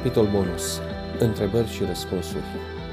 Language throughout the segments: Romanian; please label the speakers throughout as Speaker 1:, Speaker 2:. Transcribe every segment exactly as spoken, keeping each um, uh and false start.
Speaker 1: Capitol bonus. Întrebări și răspunsuri.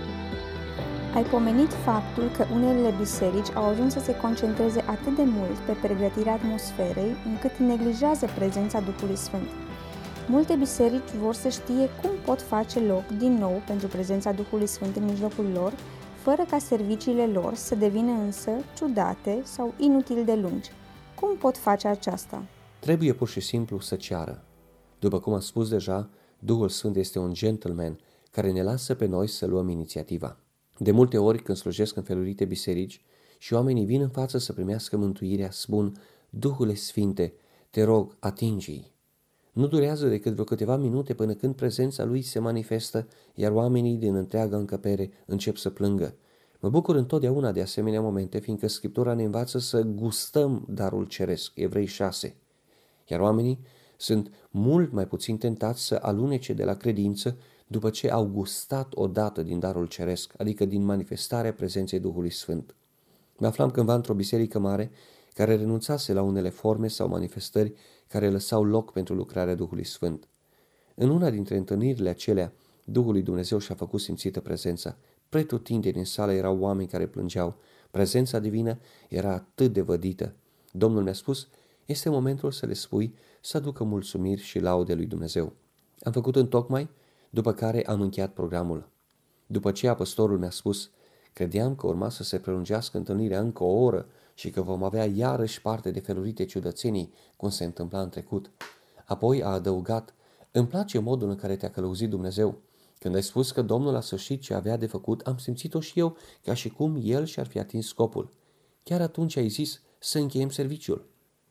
Speaker 2: Ai pomenit faptul că unele biserici au ajuns să se concentreze atât de mult pe pregătirea atmosferei, încât neglijează prezența Duhului Sfânt. Multe biserici vor să știe cum pot face loc din nou pentru prezența Duhului Sfânt în mijlocul lor, fără ca serviciile lor să devină însă ciudate sau inutil de lungi. Cum pot face aceasta?
Speaker 1: Trebuie pur și simplu să ceară. După cum am spus deja, Duhul Sfânt este un gentleman care ne lasă pe noi să luăm inițiativa. De multe ori, când slujesc în felurite biserici și oamenii vin în față să primească mântuirea, spun: Duhule Sfinte, te rog, atinge-i. Nu durează decât vreo câteva minute până când prezența lui se manifestă, iar oamenii din întreaga încăpere încep să plângă. Mă bucur întotdeauna de asemenea momente, fiindcă Scriptura ne învață să gustăm darul ceresc, Evrei șase. Iar oamenii sunt mult mai puțin tentați să alunece de la credință după ce au gustat odată din darul ceresc, adică din manifestarea prezenței Duhului Sfânt. Mă aflam cândva într-o biserică mare care renunțase la unele forme sau manifestări care lăsau loc pentru lucrarea Duhului Sfânt. În una dintre întâlnirile acelea, Duhul lui Dumnezeu și-a făcut simțită prezența. Pretutindeni în sală erau oameni care plângeau. Prezența divină era atât de vădită. Domnul mi-a spus: este momentul să le spui să aducă mulțumiri și laude lui Dumnezeu. Am făcut întocmai, după care am încheiat programul. După ce păstorul mi-a spus: credeam că urma să se prelungească întâlnirea încă o oră și că vom avea iarăși parte de felurite ciudățenii, cum se întâmpla în trecut. Apoi a adăugat: îmi place modul în care te-a călăuzit Dumnezeu. Când ai spus că Domnul a sfârșit ce avea de făcut, am simțit-o și eu ca și cum El și-ar fi atins scopul. Chiar atunci ai zis să încheiem serviciul.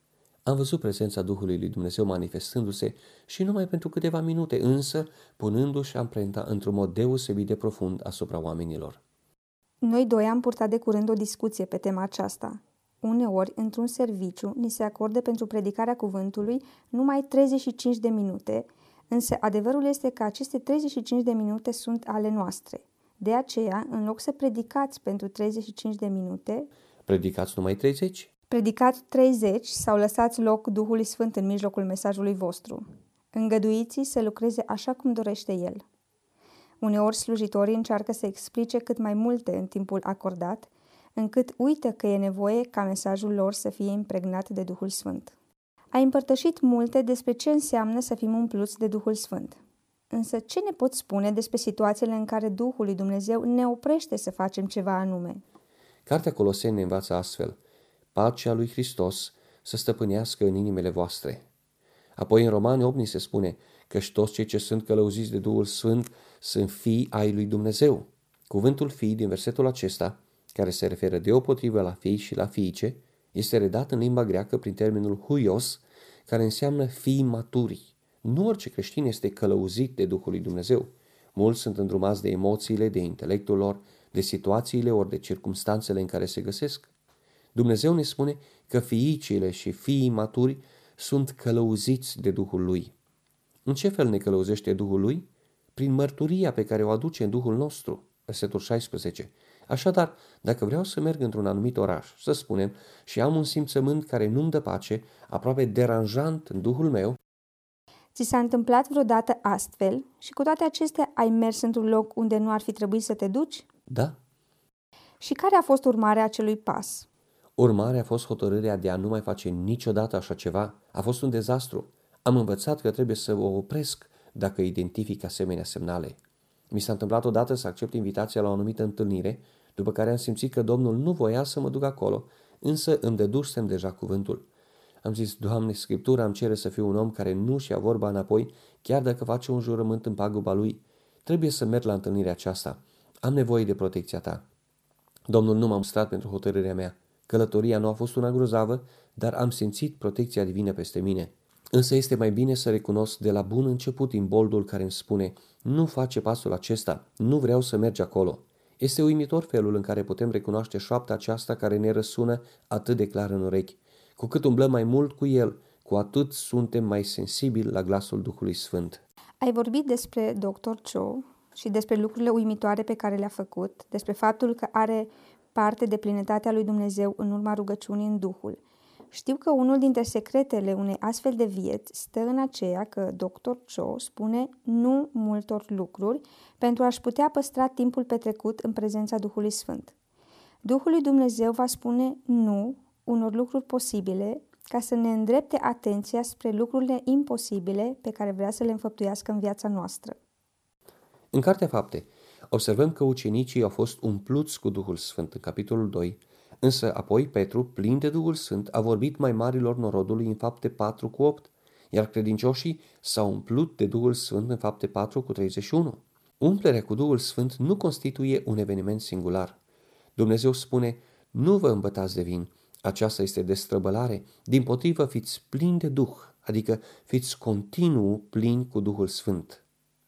Speaker 1: Am văzut prezența Duhului lui Dumnezeu manifestându-se și numai pentru câteva minute, însă punându-și amprenta într-un mod deosebit de profund asupra oamenilor.
Speaker 2: Noi doi am purtat de curând o discuție pe tema aceasta. Uneori, într-un serviciu, ni se acordă pentru predicarea cuvântului numai treizeci și cinci de minute, însă adevărul este că aceste treizeci și cinci de minute sunt ale noastre. De aceea, în loc să predicați pentru treizeci și cinci de minute,
Speaker 1: predicați numai treizeci?
Speaker 2: Predicați treizeci sau lăsați loc Duhului Sfânt în mijlocul mesajului vostru. Îngăduiți-i să lucreze așa cum dorește El. Uneori slujitorii încearcă să explice cât mai multe în timpul acordat, încât uită că e nevoie ca mesajul lor să fie impregnat de Duhul Sfânt. Ai împărtășit multe despre ce înseamnă să fim umpluți de Duhul Sfânt. Însă ce ne poți spune despre situațiile în care Duhul lui Dumnezeu ne oprește să facem ceva anume?
Speaker 1: Cartea Coloseni ne învață astfel: pacea lui Hristos să stăpânească în inimile voastre. Apoi în Romani opt ni se spune: căci toți cei ce sunt călăuziți de Duhul Sfânt sunt fii ai lui Dumnezeu. Cuvântul fii din versetul acesta, care se referă deopotrivă la fii și la fiice, este redat în limba greacă prin termenul huios, care înseamnă fii maturi. Nu orice creștin este călăuzit de Duhul lui Dumnezeu. Mulți sunt îndrumați de emoțiile, de intelectul lor, de situațiile ori de circumstanțele în care se găsesc. Dumnezeu ne spune că fiicele și fiii maturi sunt călăuziți de Duhul Lui. În ce fel ne călăuzește Duhul Lui? Prin mărturia pe care o aduce în Duhul nostru. Versetul șaisprezece. Așadar, dacă vreau să merg într-un anumit oraș, să spunem, și am un simțământ care nu-mi dă pace, aproape deranjant în Duhul meu.
Speaker 2: Ți s-a întâmplat vreodată astfel și cu toate acestea ai mers într-un loc unde nu ar fi trebuit să te duci?
Speaker 1: Da.
Speaker 2: Și care a fost urmarea acelui pas?
Speaker 1: Urmarea a fost hotărârea de a nu mai face niciodată așa ceva. A fost un dezastru. Am învățat că trebuie să o opresc dacă identific asemenea semnale. Mi s-a întâmplat odată să accept invitația la o anumită întâlnire, după care am simțit că Domnul nu voia să mă duc acolo, însă îmi dădusem deja cuvântul. Am zis: Doamne, Scriptura îmi cere să fiu un om care nu-și ia vorba înapoi, chiar dacă face un jurământ în paguba lui. Trebuie să merg la întâlnirea aceasta. Am nevoie de protecția ta. Domnul nu m-a mustrat pentru hotărârea mea. Călătoria nu a fost una grozavă, dar am simțit protecția divină peste mine. Însă este mai bine să recunosc de la bun început imboldul care îmi spune: nu face pasul acesta, nu vreau să mergi acolo. Este uimitor felul în care putem recunoaște șoapta aceasta care ne răsună atât de clar în urechi. Cu cât umblăm mai mult cu el, cu atât suntem mai sensibili la glasul Duhului Sfânt.
Speaker 2: Ai vorbit despre doctor Cho și despre lucrurile uimitoare pe care le-a făcut, despre faptul că are parte de plinătatea lui Dumnezeu în urma rugăciunii în Duhul. Știu că unul dintre secretele unei astfel de vieți stă în aceea că doctor Cho spune nu multor lucruri pentru a-și putea păstra timpul petrecut în prezența Duhului Sfânt. Duhul lui Dumnezeu va spune nu unor lucruri posibile ca să ne îndrepte atenția spre lucrurile imposibile pe care vrea să le înfăptuiască în viața noastră.
Speaker 1: În Cartea Fapte observăm că ucenicii au fost umpluți cu Duhul Sfânt în capitolul doi, însă apoi Petru, plin de Duhul Sfânt, a vorbit mai marilor norodului în Fapte patru cu opt, iar credincioșii s-au umplut de Duhul Sfânt în Fapte patru cu treizeci și unu. Umplerea cu Duhul Sfânt nu constituie un eveniment singular. Dumnezeu spune, nu vă îmbătați de vin, aceasta este destrăbălare, dimpotrivă fiți plini de Duh, adică fiți continuu plini cu Duhul Sfânt.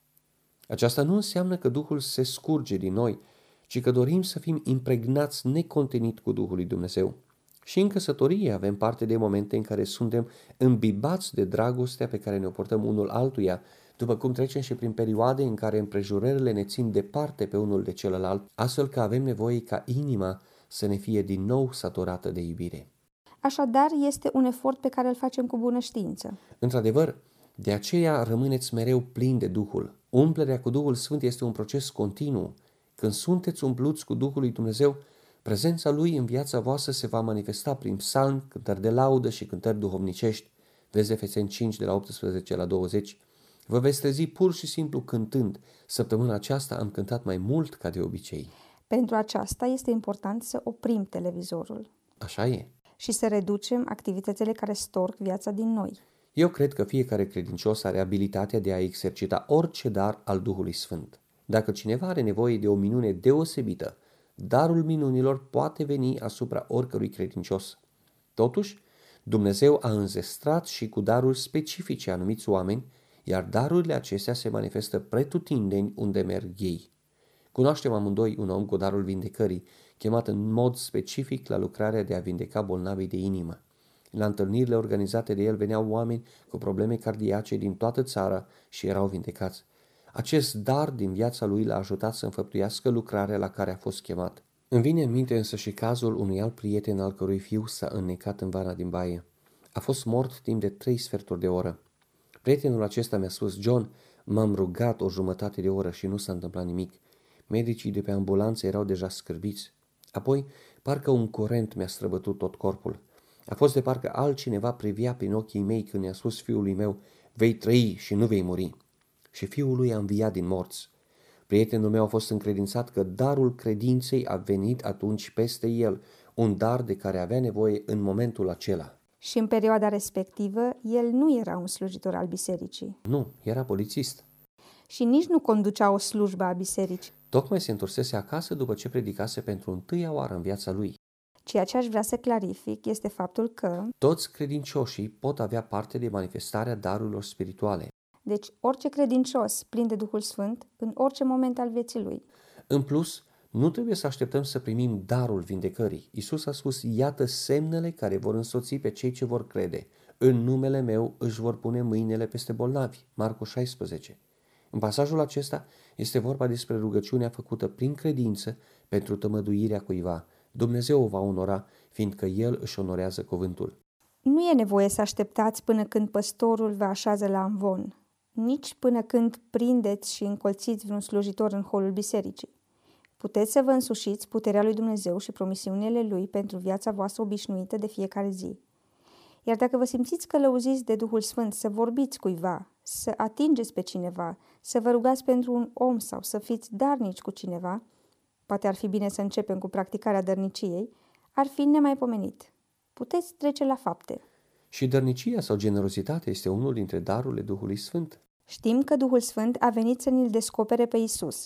Speaker 1: Aceasta nu înseamnă că Duhul se scurge din noi, ci că dorim să fim impregnați necontenit cu Duhul lui Dumnezeu. Și în căsătorie avem parte de momente în care suntem îmbibați de dragostea pe care ne-o portăm unul altuia, după cum trecem și prin perioade în care împrejurările ne țin departe pe unul de celălalt, astfel că avem nevoie ca inima să ne fie din nou saturată de iubire.
Speaker 2: Așadar, este un efort pe care îl facem cu bună știință.
Speaker 1: Într-adevăr, de aceea rămâneți mereu plini de Duhul. Umplerea cu Duhul Sfânt este un proces continuu. Când sunteți umpluți cu Duhul lui Dumnezeu, prezența Lui în viața voastră se va manifesta prin psalmi, cântări de laudă și cântări duhovnicești. Vezi Efeseni cinci de la optsprezece la douăzeci. Vă veți trezi pur și simplu cântând. Săptămâna aceasta am cântat mai mult ca de obicei.
Speaker 2: Pentru aceasta este important să oprim televizorul.
Speaker 1: Așa e.
Speaker 2: Și să reducem activitățile care storc viața din noi.
Speaker 1: Eu cred că fiecare credincios are abilitatea de a exercita orice dar al Duhului Sfânt. Dacă cineva are nevoie de o minune deosebită, darul minunilor poate veni asupra oricărui credincios. Totuși, Dumnezeu a înzestrat și cu daruri specifice anumiți oameni, iar darurile acestea se manifestă pretutindeni unde merg ei. Cunoaștem amândoi un om cu darul vindecării, chemat în mod specific la lucrarea de a vindeca bolnavii de inimă. La întâlnirile organizate de el veneau oameni cu probleme cardiace din toată țara și erau vindecați. Acest dar din viața lui l-a ajutat să înfăptuiască lucrarea la care a fost chemat. Îmi vine în minte însă și cazul unui alt prieten al cărui fiu s-a înnecat în vana din baie. A fost mort timp de trei sferturi de oră. Prietenul acesta mi-a spus, John, m-am rugat o jumătate de oră și nu s-a întâmplat nimic. Medicii de pe ambulanță erau deja scârbiți. Apoi, parcă un curent mi-a străbătut tot corpul. A fost de parcă altcineva privea prin ochii mei când i-a spus fiului meu, vei trăi și nu vei muri. Și fiul lui a înviat din morți. Prietenul meu a fost încredințat că darul credinței a venit atunci peste el, un dar de care avea nevoie în momentul acela.
Speaker 2: Și în perioada respectivă, el nu era un slujitor al bisericii.
Speaker 1: Nu, era polițist.
Speaker 2: Și nici nu conducea o slujbă a bisericii.
Speaker 1: Tocmai se întorsese acasă după ce predicase pentru întâia oară în viața lui.
Speaker 2: Ceea ce aș vrea să clarific este faptul că
Speaker 1: toți credincioșii pot avea parte de manifestarea darurilor spirituale.
Speaker 2: Deci orice credincios plin de Duhul Sfânt în orice moment al vieții lui.
Speaker 1: În plus, nu trebuie să așteptăm să primim darul vindecării. Iisus a spus, iată semnele care vor însoți pe cei ce vor crede. În numele meu își vor pune mâinile peste bolnavi. Marcu șaisprezece. În pasajul acesta este vorba despre rugăciunea făcută prin credință pentru tămăduirea cuiva. Dumnezeu o va onora, fiindcă El își onorează cuvântul.
Speaker 2: Nu e nevoie să așteptați până când păstorul vă așează la amvon, nici până când prindeți și încolțiți vreun slujitor în holul bisericii. Puteți să vă însușiți puterea lui Dumnezeu și promisiunile Lui pentru viața voastră obișnuită de fiecare zi. Iar dacă vă simțiți călăuziți de Duhul Sfânt să vorbiți cuiva, să atingeți pe cineva, să vă rugați pentru un om sau să fiți darnici cu cineva, poate ar fi bine să începem cu practicarea dărniciei, ar fi nemaipomenit. Puteți trece la fapte.
Speaker 1: Și dărnicia sau generozitatea este unul dintre darurile Duhului Sfânt.
Speaker 2: Știm că Duhul Sfânt a venit să ne-l descopere pe Iisus.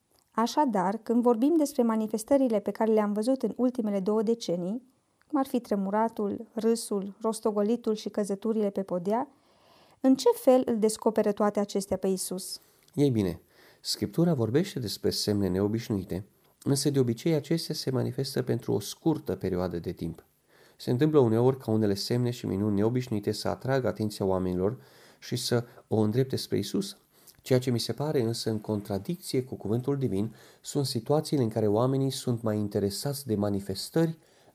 Speaker 2: Așadar, când vorbim despre manifestările pe care le-am văzut în ultimele două decenii, cum ar fi tremuratul, râsul, rostogolitul și căzăturile pe podea, în ce fel îl descoperă toate acestea pe Iisus?
Speaker 1: Ei bine, Scriptura vorbește despre semne neobișnuite, însă de obicei acestea se manifestă pentru o scurtă perioadă de timp. Se întâmplă uneori ca unele semne și minuni neobișnuite să atragă atenția oamenilor și să o îndrepte spre Iisus. Ceea ce mi se pare însă în contradicție cu cuvântul divin sunt situațiile în care oamenii sunt mai interesați de manifestări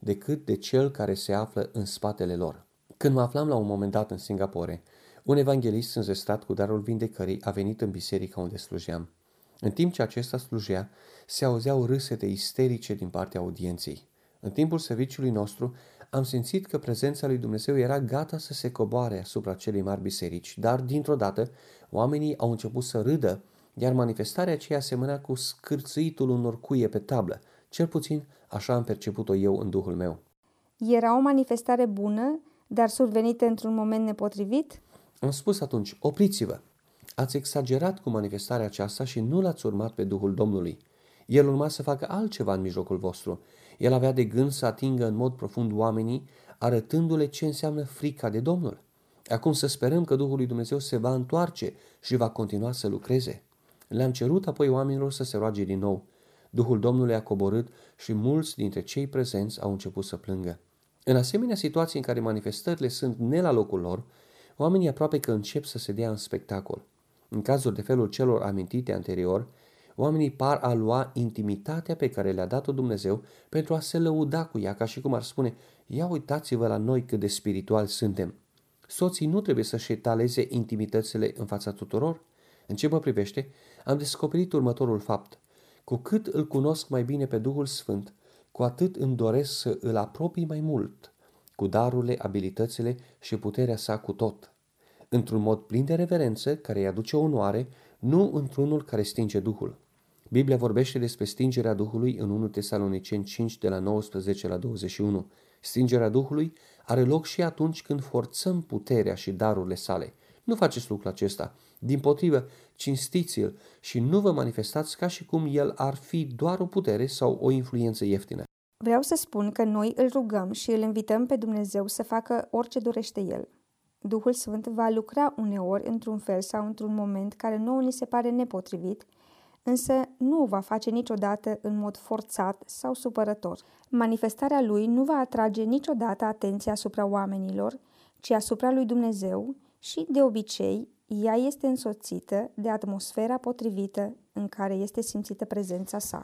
Speaker 1: decât de cel care se află în spatele lor. Când mă aflam la un moment dat în Singapore, un evanghelist înzestrat cu darul vindecării a venit în biserica unde slujeam. În timp ce acesta slujea, se auzeau râsete isterice din partea audienței. În timpul serviciului nostru am simțit că prezența lui Dumnezeu era gata să se coboare asupra celei mari biserici, dar dintr-o dată oamenii au început să râdă, iar manifestarea aceea semăna cu scârțâitul unor cuie pe tablă. Cel puțin așa am perceput-o eu în duhul meu.
Speaker 2: Era o manifestare bună, dar survenită într-un moment nepotrivit?
Speaker 1: Am spus atunci, opriți-vă! Ați exagerat cu manifestarea aceasta și nu l-ați urmat pe Duhul Domnului. El urma să facă altceva în mijlocul vostru. El avea de gând să atingă în mod profund oamenii, arătându-le ce înseamnă frica de Domnul. Acum să sperăm că Duhul lui Dumnezeu se va întoarce și va continua să lucreze. Le-am cerut apoi oamenilor să se roage din nou. Duhul Domnului a coborât și mulți dintre cei prezenți au început să plângă. În asemenea situații în care manifestările sunt ne la locul lor, oamenii aproape că încep să se dea în spectacol. În cazuri de felul celor amintite anterior, oamenii par a lua intimitatea pe care le-a dat-o Dumnezeu pentru a se lăuda cu ea, ca și cum ar spune, ia uitați-vă la noi cât de spirituali suntem. Soții nu trebuie să-și etaleze intimitățile în fața tuturor. În ce mă privește, am descoperit următorul fapt. Cu cât îl cunosc mai bine pe Duhul Sfânt, cu atât îmi doresc să îl apropii mai mult, cu darurile, abilitățile și puterea sa cu tot. Într-un mod plin de reverență, care îi aduce onoare, nu într-unul care stinge Duhul. Biblia vorbește despre stingerea Duhului în unu Tesaloniceni cinci, de la nouăsprezece la douăzeci și unu. Stingerea Duhului are loc și atunci când forțăm puterea și darurile sale. Nu faceți lucrul acesta. Dimpotrivă, cinstiți-l și nu vă manifestați ca și cum el ar fi doar o putere sau o influență ieftină.
Speaker 2: Vreau să spun că noi îl rugăm și îl invităm pe Dumnezeu să facă orice dorește El. Duhul Sfânt va lucra uneori într-un fel sau într-un moment care nouă ni se pare nepotrivit, însă nu o va face niciodată în mod forțat sau supărător. Manifestarea lui nu va atrage niciodată atenția asupra oamenilor, ci asupra lui Dumnezeu și, de obicei, ea este însoțită de atmosfera potrivită în care este simțită prezența sa.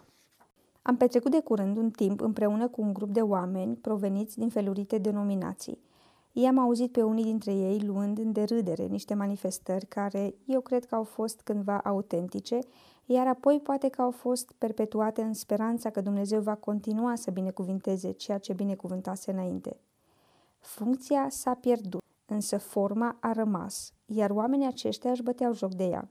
Speaker 2: Am petrecut de curând un timp împreună cu un grup de oameni proveniți din felurite denominații. I-am auzit pe unii dintre ei luând în derâdere niște manifestări care eu cred că au fost cândva autentice, iar apoi poate că au fost perpetuate în speranța că Dumnezeu va continua să binecuvinteze ceea ce binecuvântase înainte. Funcția s-a pierdut, însă forma a rămas, iar oamenii aceștia își băteau joc de ea.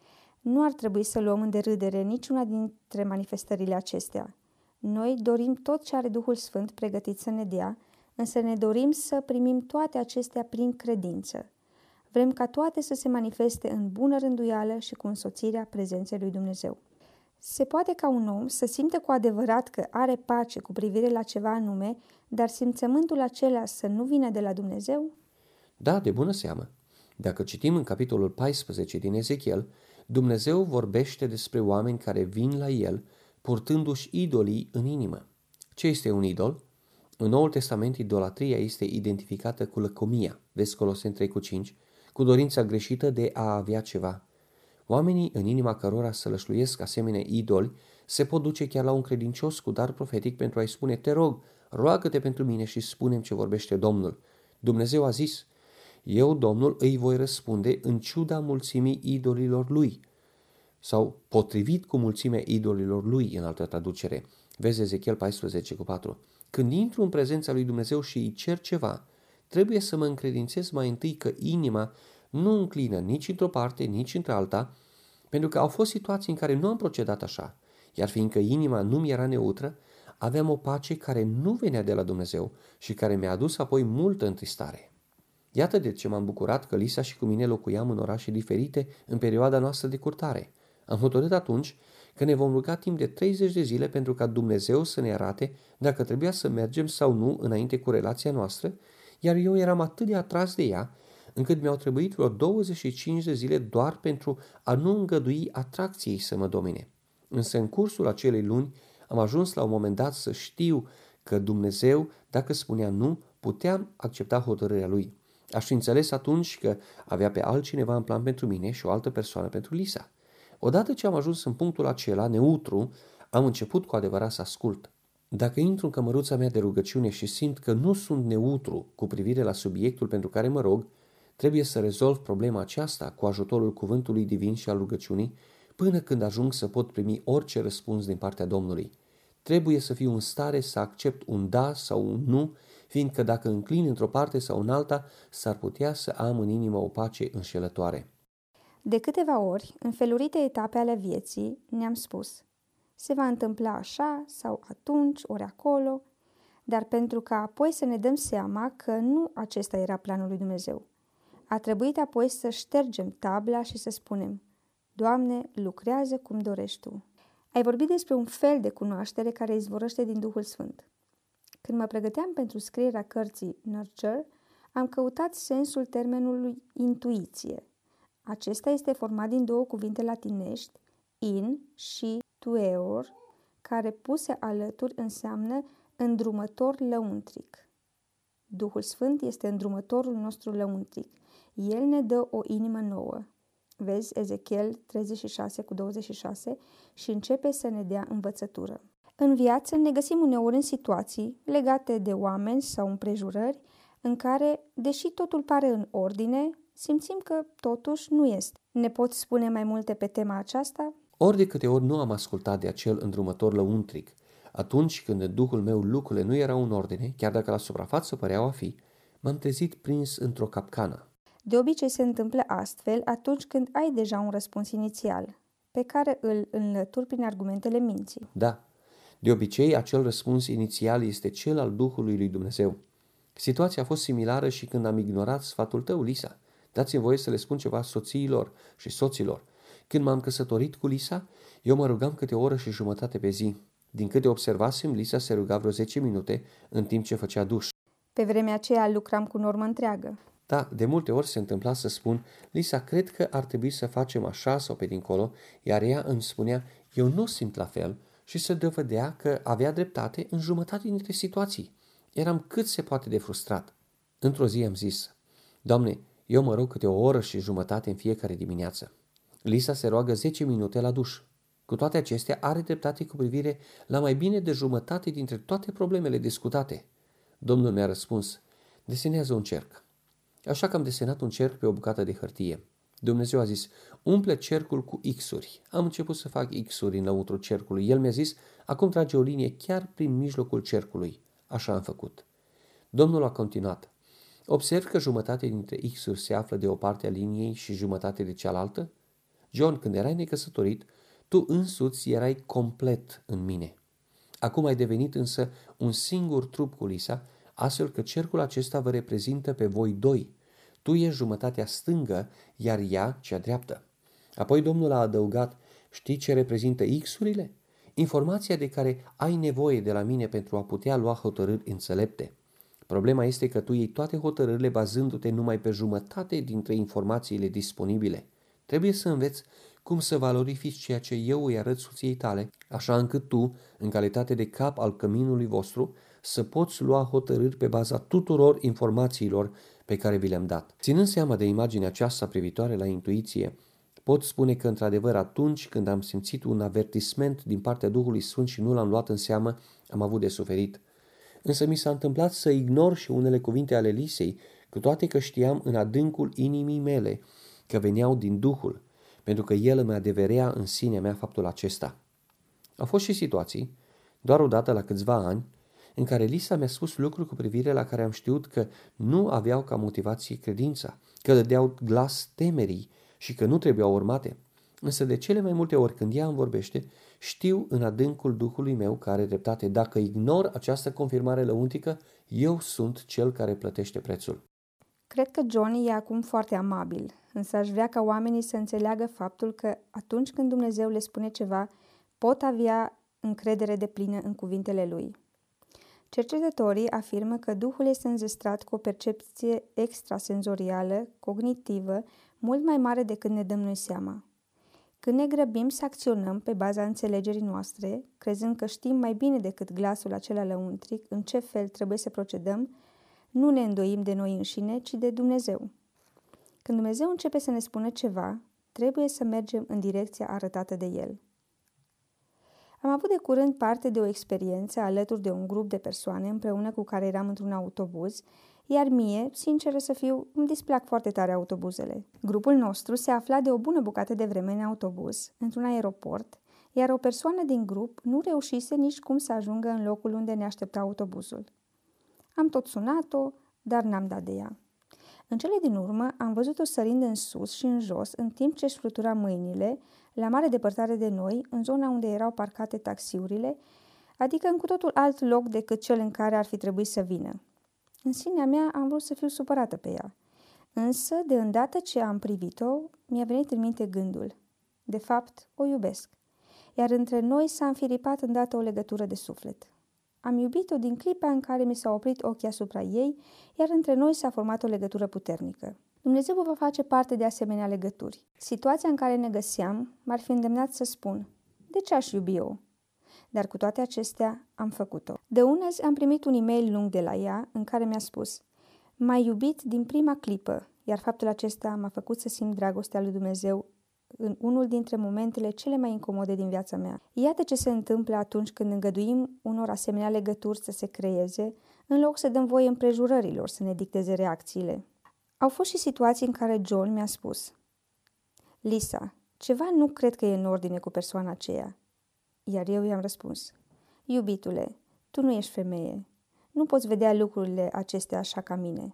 Speaker 2: Nu ar trebui să luăm în derâdere niciuna dintre manifestările acestea. Noi dorim tot ce are Duhul Sfânt pregătit să ne dea, însă ne dorim să primim toate acestea prin credință. Vrem ca toate să se manifeste în bună rânduială și cu însoțirea prezenței lui Dumnezeu. Se poate ca un om să simtă cu adevărat că are pace cu privire la ceva anume, dar simțământul acela să nu vină de la Dumnezeu?
Speaker 1: Da, de bună seamă. Dacă citim în capitolul paisprezece din Ezechiel, Dumnezeu vorbește despre oameni care vin la el, purtându-și idolii în inimă. Ce este un idol? În Noul Testament, idolatria este identificată cu lăcomia, vezi Coloseni trei cu cinci, cu dorința greșită de a avea ceva. Oamenii în inima cărora sălășluiesc asemenea idoli se pot duce chiar la un credincios cu dar profetic pentru a-i spune, te rog, roagă-te pentru mine și spune-mi ce vorbește Domnul. Dumnezeu a zis, eu, Domnul, îi voi răspunde în ciuda mulțimii idolilor lui. Sau potrivit cu mulțimea idolilor lui, în altă traducere. Vezi Ezechiel paisprezece cu patru. Când intru în prezența lui Dumnezeu și îi cer ceva, trebuie să mă încredințez mai întâi că inima nu înclină nici într-o parte, nici într-alta, pentru că au fost situații în care nu am procedat așa, iar fiindcă inima nu mi era neutră, aveam o pace care nu venea de la Dumnezeu și care mi-a adus apoi multă întristare. Iată de ce m-am bucurat că Lisa și cu mine locuiam în orașe diferite în perioada noastră de curtare. Am hotărât atunci că ne vom ruga timp de treizeci de zile pentru ca Dumnezeu să ne arate dacă trebuia să mergem sau nu înainte cu relația noastră, iar eu eram atât de atras de ea, încât mi-au trebuit vreo douăzeci și cinci de zile doar pentru a nu îngădui atracției să mă domine. Însă în cursul acelei luni am ajuns la un moment dat să știu că Dumnezeu, dacă spunea nu, puteam accepta hotărârea Lui. Aș fi înțeles atunci că avea pe altcineva în plan pentru mine și o altă persoană pentru Lisa. Odată ce am ajuns în punctul acela, neutru, am început cu adevărat să ascult. Dacă intru în cămăruța mea de rugăciune și simt că nu sunt neutru cu privire la subiectul pentru care mă rog, trebuie să rezolv problema aceasta cu ajutorul cuvântului divin și al rugăciunii până când ajung să pot primi orice răspuns din partea Domnului. Trebuie să fiu în stare să accept un da sau un nu, fiindcă dacă înclin într-o parte sau în alta, s-ar putea să am în inimă o pace înșelătoare.
Speaker 2: De câteva ori, în felurite etape ale vieții, ne-am spus: se va întâmpla așa sau atunci, ori acolo, dar pentru că apoi să ne dăm seama că nu acesta era planul lui Dumnezeu. A trebuit apoi să ștergem tabla și să spunem: Doamne, lucrează cum dorești Tu. Ai vorbit despre un fel de cunoaștere care izvorăște din Duhul Sfânt. Când mă pregăteam pentru scrierea cărții Nurture, am căutat sensul termenului intuiție. Acesta este format din două cuvinte latinești, in și tueor, care puse alături înseamnă îndrumător lăuntric. Duhul Sfânt este îndrumătorul nostru lăuntric. El ne dă o inimă nouă. Vezi Ezechiel treizeci și șase cu douăzeci și șase și începe să ne dea învățătură. În viață ne găsim uneori în situații legate de oameni sau împrejurări în care, deși totul pare în ordine, simțim că totuși nu este. Ne poți spune mai multe pe tema aceasta?
Speaker 1: Ori de câte ori nu am ascultat de acel îndrumător lăuntric, atunci când în Duhul meu lucrurile nu erau în ordine, chiar dacă la suprafață păreau a fi, m-am trezit prins într-o capcană.
Speaker 2: De obicei se întâmplă astfel atunci când ai deja un răspuns inițial, pe care îl înlături prin argumentele minții.
Speaker 1: Da, de obicei acel răspuns inițial este cel al Duhului lui Dumnezeu. Situația a fost similară și când am ignorat sfatul tău, Lisa. Dați-mi voie să le spun ceva soțiilor și soților. Când m-am căsătorit cu Lisa, eu mă rugam câte o oră și jumătate pe zi. Din câte observasem, Lisa se ruga vreo zece minute în timp ce făcea duș.
Speaker 2: Pe vremea aceea lucram cu normă întreagă.
Speaker 1: Da, de multe ori se întâmpla să spun: Lisa, cred că ar trebui să facem așa sau pe dincolo, iar ea îmi spunea: eu nu simt la fel, și se dovedea că avea dreptate în jumătate dintre situații. Eram cât se poate de frustrat. Într-o zi am zis: Doamne, eu mă rog câte o oră și jumătate în fiecare dimineață. Lisa se roagă zece minute la duș. Cu toate acestea, are dreptate cu privire la mai bine de jumătate dintre toate problemele discutate. Domnul mi-a răspuns: desenează un cerc. Așa că am desenat un cerc pe o bucată de hârtie. Dumnezeu a zis: umple cercul cu X-uri. Am început să fac X-uri înăuntru cercului. El mi-a zis: acum trage o linie chiar prin mijlocul cercului. Așa am făcut. Domnul a continuat: observ că jumătate dintre X-uri se află de o parte a liniei și jumătate de cealaltă? John, când erai necăsătorit, tu însuți erai complet în mine. Acum ai devenit însă un singur trup cu Lisa, astfel că cercul acesta vă reprezintă pe voi doi. Tu ești jumătatea stângă, iar ea cea dreaptă. Apoi Domnul a adăugat: știi ce reprezintă X-urile? Informația de care ai nevoie de la mine pentru a putea lua hotărâri înțelepte. Problema este că tu iei toate hotărârile bazându-te numai pe jumătate dintre informațiile disponibile. Trebuie să înveți cum să valorifici ceea ce eu îi arăt soției tale, așa încât tu, în calitate de cap al căminului vostru, să poți lua hotărâri pe baza tuturor informațiilor pe care vi le-am dat. Ținând seama de imaginea aceasta privitoare la intuiție, pot spune că, într-adevăr, atunci când am simțit un avertisment din partea Duhului Sfânt și nu l-am luat în seamă, am avut de suferit. Însă mi s-a întâmplat să ignor și unele cuvinte ale Lisei, cu toate că știam în adâncul inimii mele că veneau din Duhul, pentru că el îmi adeverea în sinea mea faptul acesta. Au fost și situații, doar odată la câțiva ani, în care Lisa mi-a spus lucruri cu privire la care am știut că nu aveau ca motivație credința, că dădeau glas temerii și că nu trebuiau urmate. Însă de cele mai multe ori când ea îmi vorbește, știu în adâncul Duhului meu că are dreptate. Dacă ignor această confirmare lăuntică, eu sunt cel care plătește prețul.
Speaker 2: Cred că Johnny e acum foarte amabil, însă aș vrea ca oamenii să înțeleagă faptul că atunci când Dumnezeu le spune ceva, pot avea încredere deplină în cuvintele Lui. Cercetătorii afirmă că Duhul este înzestrat cu o percepție extrasenzorială, cognitivă, mult mai mare decât ne dăm noi seama. Când ne grăbim să acționăm pe baza înțelegerii noastre, crezând că știm mai bine decât glasul acela lăuntric în ce fel trebuie să procedăm, nu ne îndoim de noi înșine, ci de Dumnezeu. Când Dumnezeu începe să ne spună ceva, trebuie să mergem în direcția arătată de El. Am avut de curând parte de o experiență alături de un grup de persoane împreună cu care eram într-un autobuz, iar mie, sinceră să fiu, îmi displac foarte tare autobuzele. Grupul nostru se afla de o bună bucată de vreme în autobuz, într-un aeroport, iar o persoană din grup nu reușise nici cum să ajungă în locul unde ne aștepta autobuzul. Am tot sunat-o, dar n-am dat de ea. În cele din urmă am văzut-o sărind în sus și în jos, în timp ce își flutura mâinile, la mare depărtare de noi, în zona unde erau parcate taxiurile, adică în cu totul alt loc decât cel în care ar fi trebuit să vină. În sinea mea am vrut să fiu supărată pe ea, însă, de îndată ce am privit-o, mi-a venit în minte gândul. De fapt, o iubesc, iar între noi s-a înfiripat îndată o legătură de suflet. Am iubit-o din clipa în care mi s-au oprit ochii asupra ei, iar între noi s-a format o legătură puternică. Dumnezeu vă va face parte de asemenea legături. Situația în care ne găseam m-ar fi îndemnat să spun, de ce aș iubi eu? Dar cu toate acestea am făcut-o. De una zi am primit un e-mail lung de la ea în care mi-a spus, m-ai iubit din prima clipă, iar faptul acesta m-a făcut să simt dragostea lui Dumnezeu în unul dintre momentele cele mai incomode din viața mea. Iată ce se întâmplă atunci când îngăduim unor asemenea legături să se creeze, în loc să dăm voie împrejurărilor să ne dicteze reacțiile. Au fost și situații în care John mi-a spus, Lisa, ceva nu cred că e în ordine cu persoana aceea. Iar eu i-am răspuns, iubitule, tu nu ești femeie, nu poți vedea lucrurile acestea așa ca mine.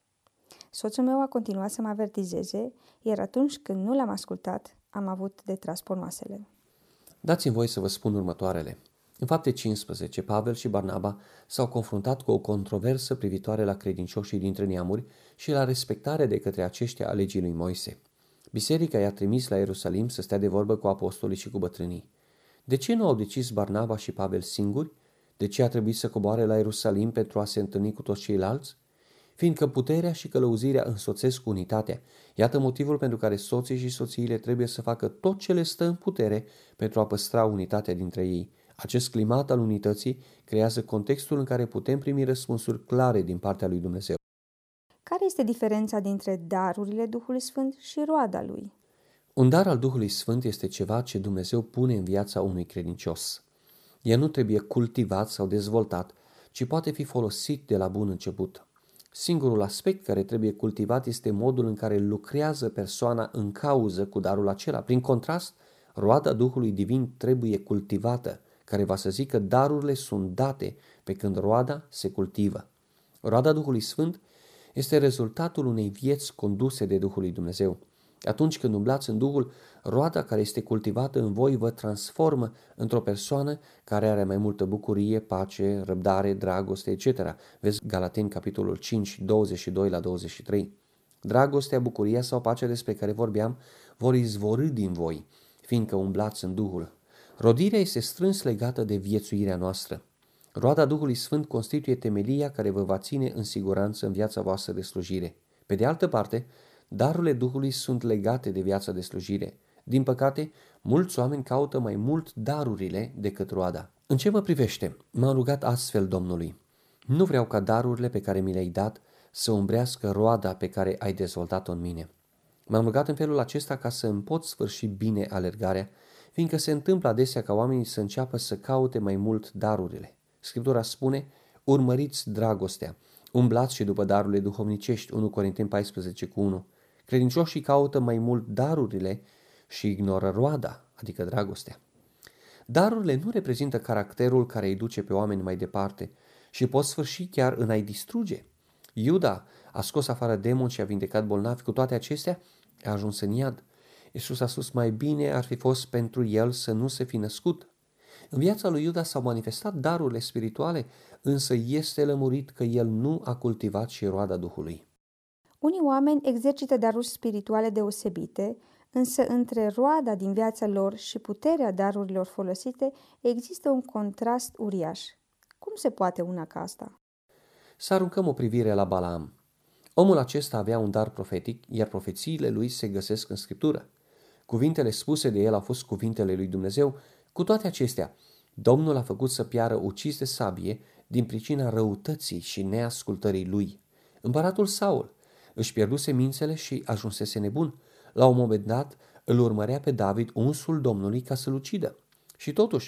Speaker 2: Soțul meu a continuat să mă avertizeze, iar atunci când nu l-am ascultat, am avut de tras ponoasele.
Speaker 1: Dați-mi voi să vă spun următoarele. În Fapte cincisprezece, Pavel și Barnaba s-au confruntat cu o controversă privitoare la credincioșii dintre neamuri și la respectarea de către aceștia a legii lui Moise. Biserica i-a trimis la Ierusalim să stea de vorbă cu apostolii și cu bătrânii. De ce nu au decis Barnaba și Pavel singuri? De ce a trebuit să coboare la Ierusalim pentru a se întâlni cu toți ceilalți? Fiindcă puterea și călăuzirea însoțesc unitatea. Iată motivul pentru care soții și soțiile trebuie să facă tot ce le stă în putere pentru a păstra unitatea dintre ei. Acest climat al unității creează contextul în care putem primi răspunsuri clare din partea lui Dumnezeu.
Speaker 2: Care este diferența dintre darurile Duhului Sfânt și roada lui?
Speaker 1: Un dar al Duhului Sfânt este ceva ce Dumnezeu pune în viața unui credincios. El nu trebuie cultivat sau dezvoltat, ci poate fi folosit de la bun început. Singurul aspect care trebuie cultivat este modul în care lucrează persoana în cauză cu darul acela. Prin contrast, roada Duhului Divin trebuie cultivată, care va să zică darurile sunt date, pe când roada se cultivă. Roada Duhului Sfânt este rezultatul unei vieți conduse de Duhul lui Dumnezeu. Atunci când umblați în Duhul, roada care este cultivată în voi vă transformă într-o persoană care are mai multă bucurie, pace, răbdare, dragoste, et cetera. Vezi Galateni, capitolul cinci, douăzeci și doi la douăzeci și trei. Dragostea, bucuria sau pacea despre care vorbeam vor izvorî din voi, fiindcă umblați în Duhul. Rodirea este strâns legată de viețuirea noastră. Roada Duhului Sfânt constituie temelia care vă va ține în siguranță în viața voastră de slujire. Pe de altă parte, darurile Duhului sunt legate de viața de slujire. Din păcate, mulți oameni caută mai mult darurile decât roada. În ce mă privește, m-am rugat astfel Domnului. Nu vreau ca darurile pe care mi le-ai dat să umbrească roada pe care ai dezvoltat-o în mine. M-am rugat în felul acesta ca să îmi pot sfârși bine alergarea, fiindcă se întâmplă adesea ca oamenii să înceapă să caute mai mult darurile. Scriptura spune, urmăriți dragostea, umblați și după darurile duhovnicești, unu Corinteni paisprezece cu unu. Credincioșii caută mai mult darurile și ignoră roada, adică dragostea. Darurile nu reprezintă caracterul care îi duce pe oameni mai departe și pot sfârși chiar în a-i distruge. Iuda a scos afară demoni și a vindecat bolnavi, cu toate acestea a ajuns în iad. Iisus a spus mai bine ar fi fost pentru el să nu se fi născut. În viața lui Iuda s-au manifestat darurile spirituale, însă este lămurit că el nu a cultivat și roada Duhului.
Speaker 2: Unii oameni exercită daruri spirituale deosebite, însă între roada din viața lor și puterea darurilor folosite există un contrast uriaș. Cum se poate una ca asta?
Speaker 1: Să aruncăm o privire la Balaam. Omul acesta avea un dar profetic, iar profețiile lui se găsesc în Scriptură. Cuvintele spuse de el au fost cuvintele lui Dumnezeu. Cu toate acestea, Domnul a făcut să piară ucis de sabie din pricina răutății și neascultării lui. Împăratul Saul își pierduse mințele și ajunsese nebun. La un moment dat îl urmărea pe David, unsul Domnului, ca să-l ucidă. Și totuși,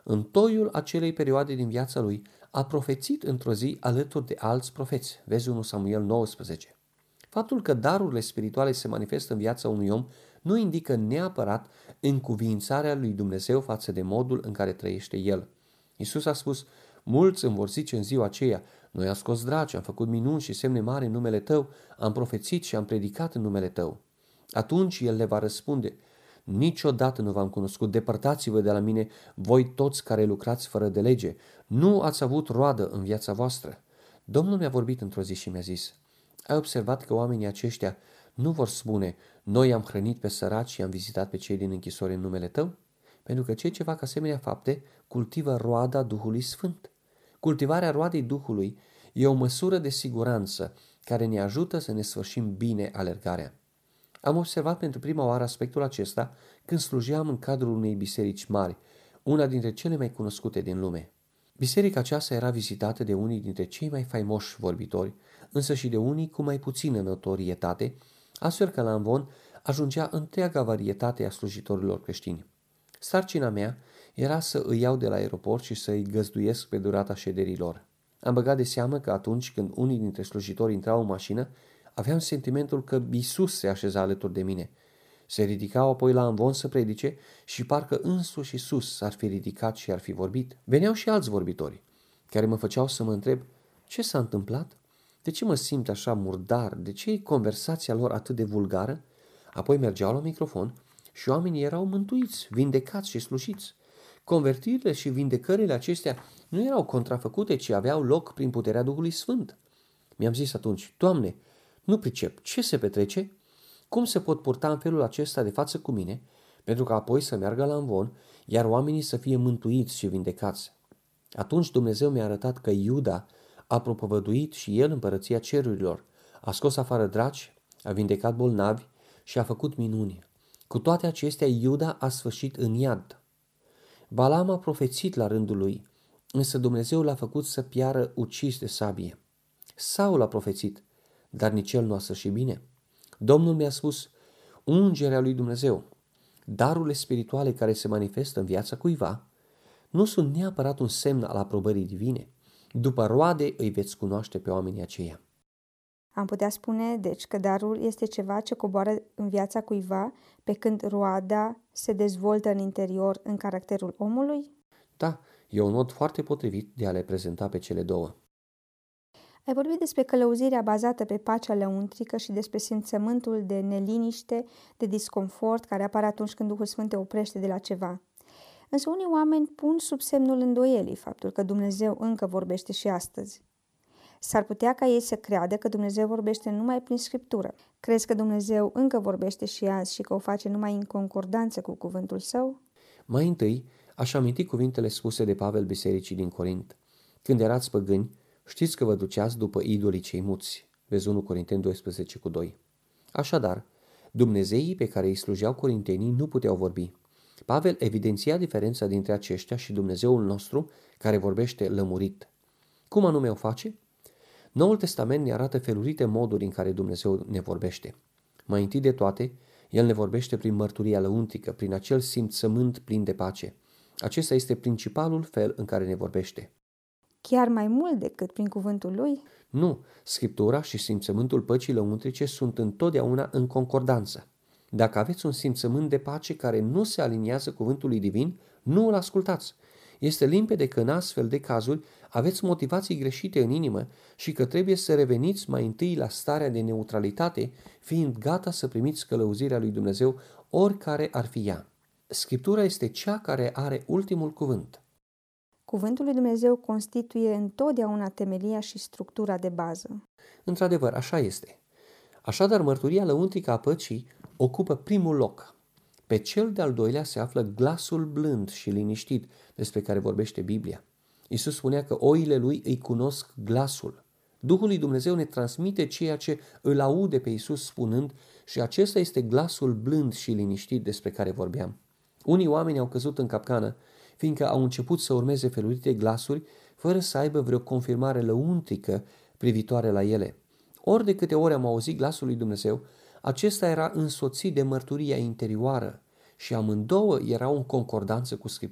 Speaker 1: în toiul acelei perioade din viața lui, a profețit într-o zi alături de alți profeți. Vezi unu Samuel nouăsprezece. Faptul că darurile spirituale se manifestă în viața unui om nu indică neapărat încuviințarea lui Dumnezeu față de modul în care trăiește el. Iisus a spus: mulți îmi vor zice în ziua aceea: noi am scos draci, am făcut minuni și semne mari în numele tău, am profețit și am predicat în numele tău. Atunci el le va răspunde: niciodată nu v-am cunoscut, depărtați-vă de la mine, voi toți care lucrați fără de lege, nu ați avut roadă în viața voastră. Domnul mi-a vorbit într-o zi și mi-a zis: ai observat că oamenii aceștia nu vor spune: noi am hrănit pe săraci și am vizitat pe cei din închisori în numele tău? Pentru că cei ce fac asemenea fapte cultivă roada Duhului Sfânt. Cultivarea roadei Duhului e o măsură de siguranță care ne ajută să ne sfârșim bine alergarea. Am observat pentru prima oară aspectul acesta când slujeam în cadrul unei biserici mari, una dintre cele mai cunoscute din lume. Biserica aceasta era vizitată de unii dintre cei mai faimoși vorbitori, însă și de unii cu mai puțină notorietate, astfel că la amvon ajungea întreaga varietate a slujitorilor creștini. Sarcina mea era să îi iau de la aeroport și să îi găzduiesc pe durata șederilor. Am băgat de seamă că atunci când unii dintre slujitori intrau în mașină, aveam sentimentul că Iisus se așeza alături de mine. Se ridicau apoi la amvon să predice și parcă însuși Iisus s-ar fi ridicat și ar fi vorbit. Veneau și alți vorbitori, care mă făceau să mă întreb: ce s-a întâmplat? De ce mă simt așa murdar? De ce e conversația lor atât de vulgară? Apoi mergeau la microfon și oamenii erau mântuiți, vindecați și slujiți. Convertirile și vindecările acestea nu erau contrafăcute, ci aveau loc prin puterea Duhului Sfânt. Mi-am zis atunci: Doamne, nu pricep, ce se petrece? Cum se pot purta în felul acesta de față cu mine, pentru că apoi să meargă la amvon, iar oamenii să fie mântuiți și vindecați? Atunci Dumnezeu mi-a arătat că Iuda a propovăduit și el împărăția cerurilor, a scos afară draci, a vindecat bolnavi și a făcut minuni. Cu toate acestea, Iuda a sfârșit în iad. Balam a profețit la rândul lui, însă Dumnezeu l-a făcut să piară ucis de sabie. Saul a profețit, dar nici el nu a sfârșit bine. Domnul mi-a spus: ungerea lui Dumnezeu, darurile spirituale care se manifestă în viața cuiva, nu sunt neapărat un semn al aprobării divine. După roade îi veți cunoaște pe oamenii aceia.
Speaker 2: Am putea spune, deci, că darul este ceva ce coboară în viața cuiva, pe când roada se dezvoltă în interior, în caracterul omului?
Speaker 1: Da, e un mod foarte potrivit de a le prezenta pe cele două.
Speaker 2: Ai vorbit despre călăuzirea bazată pe pacea lăuntrică și despre simțământul de neliniște, de disconfort care apare atunci când Duhul Sfânt te oprește de la ceva. Însă unii oameni pun sub semnul îndoielii faptul că Dumnezeu încă vorbește și astăzi. S-ar putea ca ei să creadă că Dumnezeu vorbește numai prin Scriptură. Crezi că Dumnezeu încă vorbește și azi și că o face numai în concordanță cu cuvântul Său?
Speaker 1: Mai întâi, aș aminti cuvintele spuse de Pavel bisericii din Corint. Când erați păgâni, știți că vă duceați după idolii cei muți. Vezi unu Corinteni doisprezece cu doi. Așadar, dumnezeii pe care îi slujeau corintenii nu puteau vorbi. Pavel evidenția diferența dintre aceștia și Dumnezeul nostru care vorbește lămurit. Cum anume o face? Noul Testament ne arată felurite moduri în care Dumnezeu ne vorbește. Mai întâi de toate, El ne vorbește prin mărturia lăuntrică, prin acel simțământ plin de pace. Acesta este principalul fel în care ne vorbește.
Speaker 2: Chiar mai mult decât prin cuvântul Lui?
Speaker 1: Nu, Scriptura și simțământul păcii lăuntrice sunt întotdeauna în concordanță. Dacă aveți un simțământ de pace care nu se aliniază cuvântului divin, nu îl ascultați. Este limpede că în astfel de cazuri aveți motivații greșite în inimă și că trebuie să reveniți mai întâi la starea de neutralitate, fiind gata să primiți călăuzirea lui Dumnezeu oricare ar fi ea. Scriptura este cea care are ultimul cuvânt.
Speaker 2: Cuvântul lui Dumnezeu constituie întotdeauna temelia și structura de bază.
Speaker 1: Într-adevăr, așa este. Așadar, mărturia lăuntrică a păcii ocupă primul loc. Pe cel de-al doilea se află glasul blând și liniștit despre care vorbește Biblia. Iisus spunea că oile lui îi cunosc glasul. Duhul lui Dumnezeu ne transmite ceea ce îl aude pe Iisus spunând și acesta este glasul blând și liniștit despre care vorbeam. Unii oameni au căzut în capcană, fiindcă au început să urmeze felurite glasuri, fără să aibă vreo confirmare lăuntrică privitoare la ele. Ori de câte ori am auzit glasul lui Dumnezeu, acesta era însoțit de mărturia interioară și amândouă erau în concordanță cu Scriptura.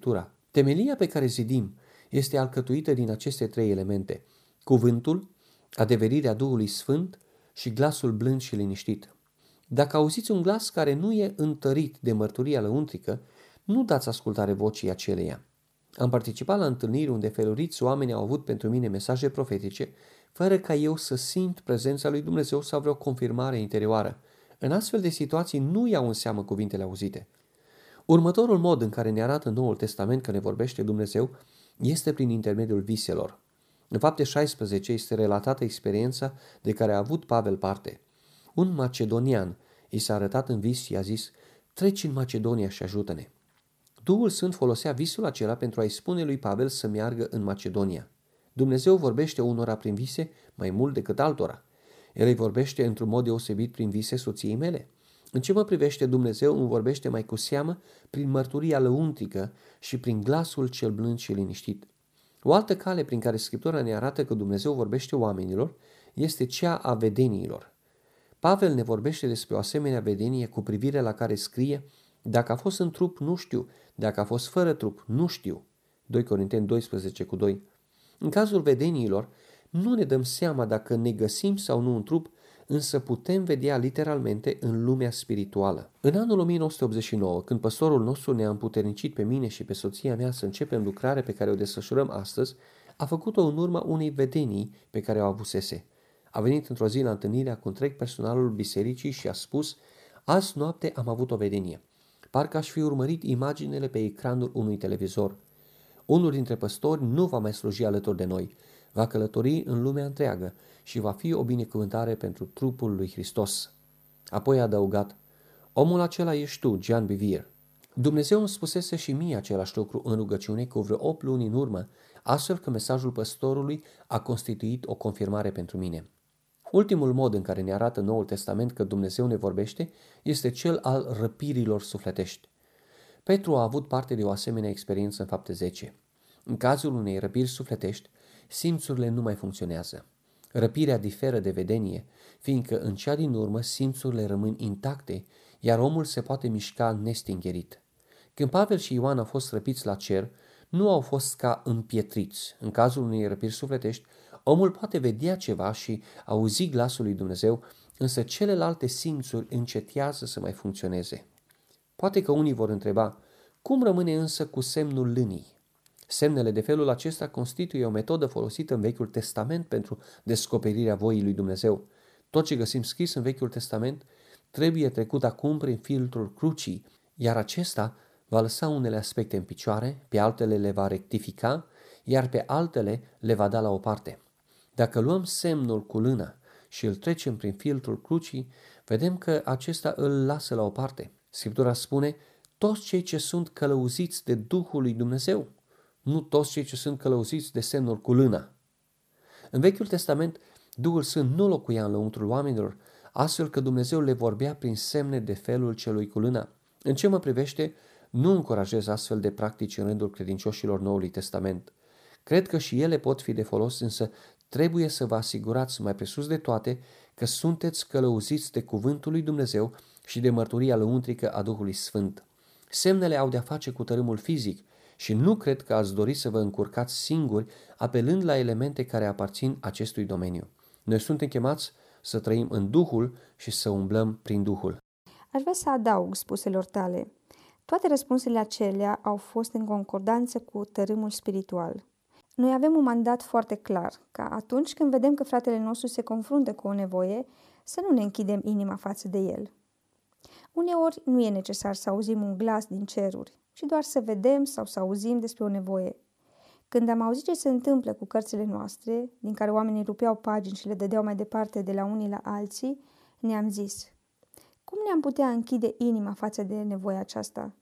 Speaker 1: Temelia pe care zidim este alcătuită din aceste trei elemente: cuvântul, adeverirea Duhului Sfânt și glasul blând și liniștit. Dacă auziți un glas care nu e întărit de mărturia lăuntrică, nu dați ascultare vocii aceleia. Am participat la întâlniri unde feluriți oameni au avut pentru mine mesaje profetice, fără ca eu să simt prezența lui Dumnezeu sau vreo confirmare interioară. În astfel de situații nu iau în seamă cuvintele auzite. Următorul mod în care ne arată Noul Testament că ne vorbește Dumnezeu este prin intermediul viselor. În Fapte șaisprezece este relatată experiența de care a avut Pavel parte. Un macedonian i s-a arătat în vis și a zis: treci în Macedonia și ajută-ne. Duhul Sfânt folosea visul acela pentru a-i spune lui Pavel să meargă în Macedonia. Dumnezeu vorbește unora prin vise mai mult decât altora. El îi vorbește într-un mod deosebit prin vise soției mele. În ce mă privește, Dumnezeu îmi vorbește mai cu seamă prin mărturia lăuntrică și prin glasul cel blând și liniștit. O altă cale prin care Scriptura ne arată că Dumnezeu vorbește oamenilor este cea a vedeniilor. Pavel ne vorbește despre o asemenea vedenie cu privire la care scrie: dacă a fost în trup, nu știu, dacă a fost fără trup, nu știu. doi Corinteni doisprezece cu doi. În cazul vedeniilor, nu ne dăm seama dacă ne găsim sau nu în trup, însă putem vedea literalmente în lumea spirituală. În anul o mie nouă sute optzeci și nouă, când păstorul nostru ne-a împuternicit pe mine și pe soția mea să începem lucrarea pe care o desfășurăm astăzi, a făcut-o în urma unei vedenii pe care o avusese. A venit într-o zi la întâlnirea cu întreg personalul bisericii și a spus: azi noapte am avut o vedenie. Parcă aș fi urmărit imaginele pe ecranul unui televizor. Unul dintre păstori nu va mai sluji alături de noi, va călători în lumea întreagă și va fi o binecuvântare pentru trupul lui Hristos. Apoi a adăugat: omul acela ești tu, Jean Bivir. Dumnezeu îmi spusese și mie același lucru în rugăciune cu vreo opt luni în urmă, astfel că mesajul păstorului a constituit o confirmare pentru mine. Ultimul mod în care ne arată Noul Testament că Dumnezeu ne vorbește este cel al răpirilor sufletești. Petru a avut parte de o asemenea experiență în Fapte zece. În cazul unei răpiri sufletești, simțurile nu mai funcționează. Răpirea diferă de vedenie, fiindcă în cea din urmă simțurile rămân intacte, iar omul se poate mișca nestingerit. Când Pavel și Ioan au fost răpiți la cer, nu au fost ca împietriți. În cazul unei răpiri sufletești, omul poate vedea ceva și auzi glasul lui Dumnezeu, însă celelalte simțuri încetează să mai funcționeze. Poate că unii vor întreba: cum rămâne însă cu semnul lânii? Semnele de felul acesta constituie o metodă folosită în Vechiul Testament pentru descoperirea voii lui Dumnezeu. Tot ce găsim scris în Vechiul Testament trebuie trecut acum prin filtrul crucii, iar acesta va lăsa unele aspecte în picioare, pe altele le va rectifica, iar pe altele le va da la o parte. Dacă luăm semnul cu lână și îl trecem prin filtrul crucii, vedem că acesta îl lasă la o parte. Scriptura spune: toți cei ce sunt călăuziți de Duhul lui Dumnezeu, nu toți cei ce sunt călăuziți de semnul cu lâna. În Vechiul Testament, Duhul Sfânt nu locuia în lăuntrul oamenilor, astfel că Dumnezeu le vorbea prin semne de felul celui cu lâna. În ce mă privește, nu încurajez astfel de practici în rândul credincioșilor Noului Testament. Cred că și ele pot fi de folos, însă trebuie să vă asigurați mai presus de toate că sunteți călăuziți de cuvântul lui Dumnezeu și de mărturia lăuntrică a Duhului Sfânt. Semnele au de-a face cu tărâmul fizic și nu cred că ați dori să vă încurcați singuri apelând la elemente care aparțin acestui domeniu. Noi suntem chemați să trăim în Duhul și să umblăm prin Duhul.
Speaker 2: Aș vrea să adaug spuselor tale. Toate răspunsurile acelea au fost în concordanță cu tărâmul spiritual. Noi avem un mandat foarte clar, ca atunci când vedem că fratele nostru se confruntă cu o nevoie, să nu ne închidem inima față de el. Uneori nu e necesar să auzim un glas din ceruri, ci doar să vedem sau să auzim despre o nevoie. Când am auzit ce se întâmplă cu cărțile noastre, din care oamenii rupeau pagini și le dădeau mai departe de la unii la alții, ne-am zis: cum ne-am putea închide inima față de nevoia aceasta?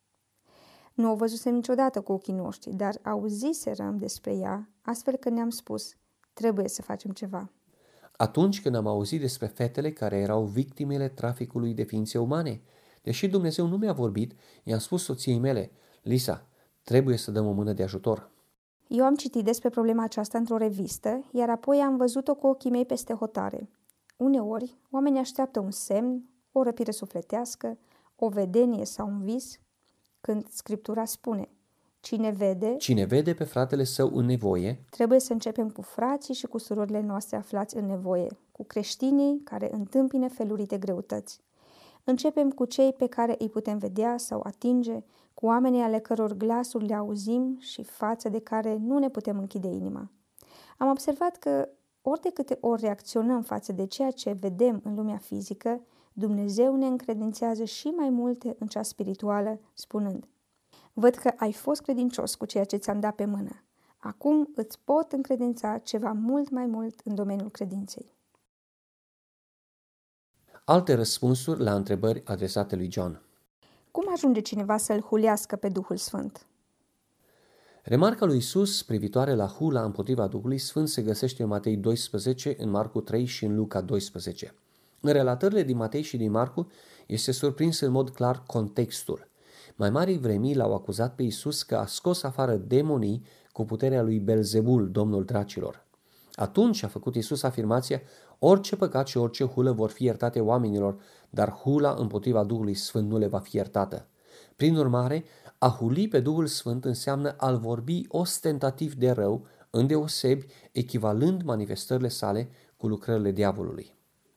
Speaker 2: Nu o văzusem niciodată cu ochii noștri, dar auziserăm despre ea, astfel că ne-am spus: trebuie să facem ceva.
Speaker 1: Atunci când am auzit despre fetele care erau victimele traficului de ființe umane, deși Dumnezeu nu mi-a vorbit, i-am spus soției mele: Lisa, trebuie să dăm o mână de ajutor.
Speaker 2: Eu am citit despre problema aceasta într-o revistă, iar apoi am văzut-o cu ochii mei peste hotare. Uneori, oamenii așteaptă un semn, o răpire sufletească, o vedenie sau un vis, când Scriptura spune: Cine vede,
Speaker 1: Cine vede pe fratele său în nevoie,
Speaker 2: trebuie să începem cu frații și cu surorile noastre aflați în nevoie, cu creștinii care întâmpină felurite greutăți. Începem cu cei pe care îi putem vedea sau atinge, cu oamenii ale căror glasuri le auzim și față de care nu ne putem închide inima. Am observat că ori de câte ori reacționăm față de ceea ce vedem în lumea fizică, Dumnezeu ne încredințează și mai multe în cea spirituală, spunând: văd că ai fost credincios cu ceea ce ți-am dat pe mână. Acum îți pot încredința ceva mult mai mult în domeniul credinței.
Speaker 1: alte răspunsuri la întrebări adresate lui John.
Speaker 2: Cum ajunge cineva să-L hulească pe Duhul Sfânt?
Speaker 1: Remarca lui Iisus privitoare la hula împotriva Duhului Sfânt se găsește în Matei doisprezece, în Marcu trei și în Luca doisprezece. În relatările din Matei și din Marcu este surprins în mod clar contextul. Mai marii vremii l-au acuzat pe Iisus că a scos afară demonii cu puterea lui Belzebul, domnul dracilor. Atunci a făcut Iisus afirmația: orice păcat și orice hulă vor fi iertate oamenilor, dar hula împotriva Duhului Sfânt nu le va fi iertată. Prin urmare, a huli pe Duhul Sfânt înseamnă a-l vorbi ostentativ de rău, îndeosebi echivalând manifestările sale cu lucrările diavolului.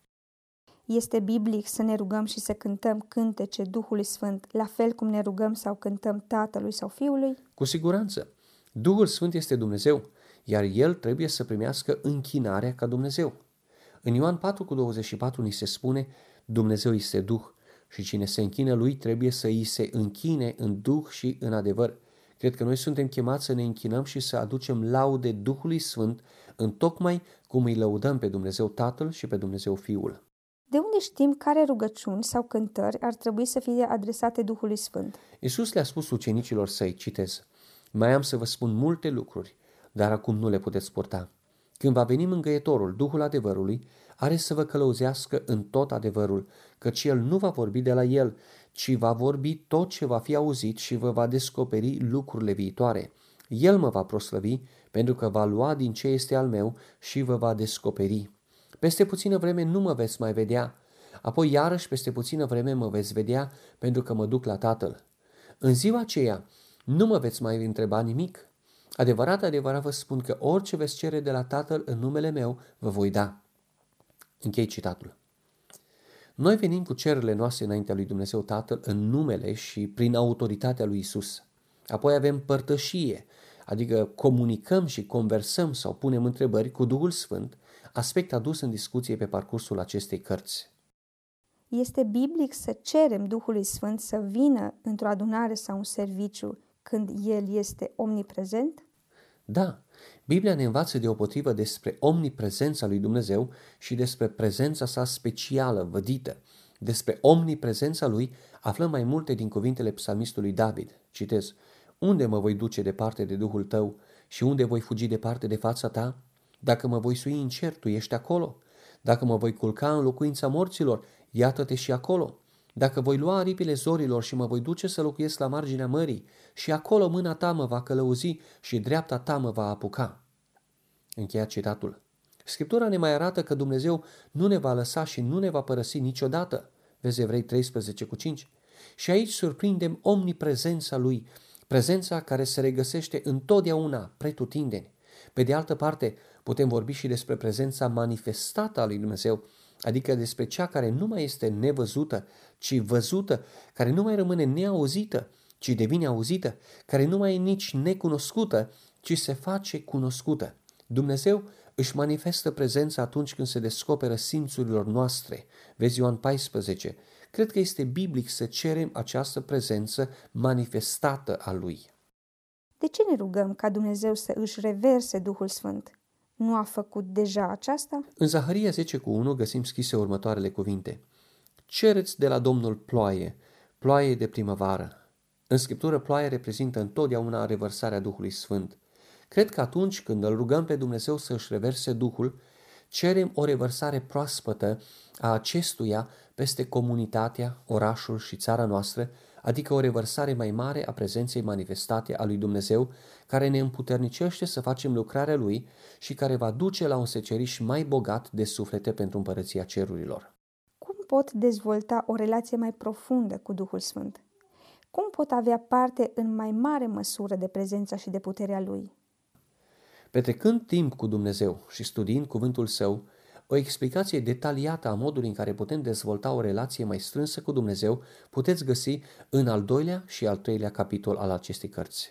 Speaker 2: Este biblic să ne rugăm și să cântăm cântece Duhului Sfânt, la fel cum ne rugăm sau cântăm Tatălui sau Fiului?
Speaker 1: Cu siguranță. Duhul Sfânt este Dumnezeu, iar El trebuie să primească închinarea ca Dumnezeu. În Ioan patru cu douăzeci și patru ni se spune: Dumnezeu este Duh și cine se închină Lui trebuie să îi se închine în Duh și în adevăr. Cred că noi suntem chemați să ne închinăm și să aducem laude Duhului Sfânt, întocmai cum îi lăudăm pe Dumnezeu Tatăl și pe Dumnezeu Fiul.
Speaker 2: De unde știm care rugăciuni sau cântări ar trebui să fie adresate Duhului Sfânt?
Speaker 1: Iisus le-a spus ucenicilor săi, citez: mai am să vă spun multe lucruri, dar acum nu le puteți purta. Când va veni mângâietorul, Duhul adevărului, are să vă călăuzească în tot adevărul, căci El nu va vorbi de la El, ci va vorbi tot ce va fi auzit și vă va descoperi lucrurile viitoare. El mă va proslăvi, pentru că va lua din ce este al meu și vă va descoperi. Peste puțină vreme nu mă veți mai vedea, apoi iarăși peste puțină vreme mă veți vedea, pentru că mă duc la Tatăl. În ziua aceea nu mă veți mai întreba nimic. Adevărat, adevărat vă spun că orice veți cere de la Tatăl în numele meu, vă voi da. Închei citatul. Noi venim cu cererile noastre înaintea lui Dumnezeu Tatăl în numele și prin autoritatea lui Isus. Apoi avem părtășie, adică comunicăm și conversăm sau punem întrebări cu Duhul Sfânt, aspect adus în discuție pe parcursul acestei cărți.
Speaker 2: Este biblic să cerem Duhului Sfânt să vină într-o adunare sau un serviciu când El este omniprezent?
Speaker 1: Da, Biblia ne învață deopotrivă despre omniprezența lui Dumnezeu și despre prezența sa specială, vădită. Despre omniprezența lui aflăm mai multe din cuvintele psalmistului David. Citez: unde mă voi duce departe de Duhul tău și unde voi fugi departe de fața ta? Dacă mă voi sui în cer, tu ești acolo. Dacă mă voi culca în locuința morților, iată-te și acolo. Dacă voi lua aripile zorilor și mă voi duce să locuiesc la marginea mării, și acolo mâna ta mă va călăuzi și dreapta ta mă va apuca. Încheiat citatul. Scriptura ne mai arată că Dumnezeu nu ne va lăsa și nu ne va părăsi niciodată. Vezi Evrei treisprezece cu cinci. Și aici surprindem omniprezența Lui, prezența care se regăsește întotdeauna, pretutindeni. Pe de altă parte, putem vorbi și despre prezența manifestată a lui Dumnezeu, adică despre cea care nu mai este nevăzută, ci văzută, care nu mai rămâne neauzită, ci devine auzită, care nu mai e nici necunoscută, ci se face cunoscută. Dumnezeu își manifestă prezența atunci când se descoperă simțurilor noastre. Vezi Ioan paisprezece. Cred că este biblic să cerem această prezență manifestată a Lui.
Speaker 2: De ce ne rugăm ca Dumnezeu să își reverse Duhul Sfânt? Nu a făcut deja aceasta?
Speaker 1: În Zaharia zece cu unu găsim scrise următoarele cuvinte: cereți de la Domnul ploaie, ploaie de primăvară. În Scriptură, ploaia reprezintă întotdeauna revărsarea Duhului Sfânt. Cred că atunci când îl rugăm pe Dumnezeu să își reverse Duhul, cerem o revărsare proaspătă a acestuia peste comunitatea, orașul și țara noastră, adică o revărsare mai mare a prezenței manifestate a lui Dumnezeu, care ne împuternicește să facem lucrarea Lui și care va duce la un seceriș mai bogat de suflete pentru împărăția cerurilor.
Speaker 2: Cum pot dezvolta o relație mai profundă cu Duhul Sfânt? cum pot avea parte în mai mare măsură de prezența și de puterea Lui?
Speaker 1: Petrecând timp cu Dumnezeu și studiind cuvântul Său, o explicație detaliată a modului în care putem dezvolta o relație mai strânsă cu Dumnezeu puteți găsi în al doilea și al treilea capitol al acestei cărți.